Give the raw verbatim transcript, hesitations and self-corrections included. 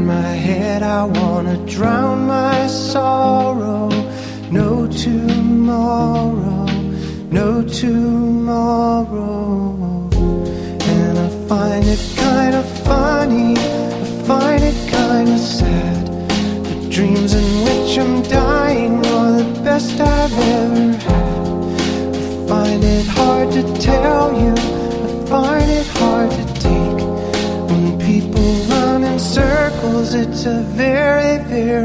in my head, I wanna drown my sorrow. No tomorrow, no tomorrow. And I find it kind of funny, I find it kind of sad. The dreams in which I'm dying are the best I've ever had. I find it hard to tell you, I find it hard to take. When people run in circles, it's a very, very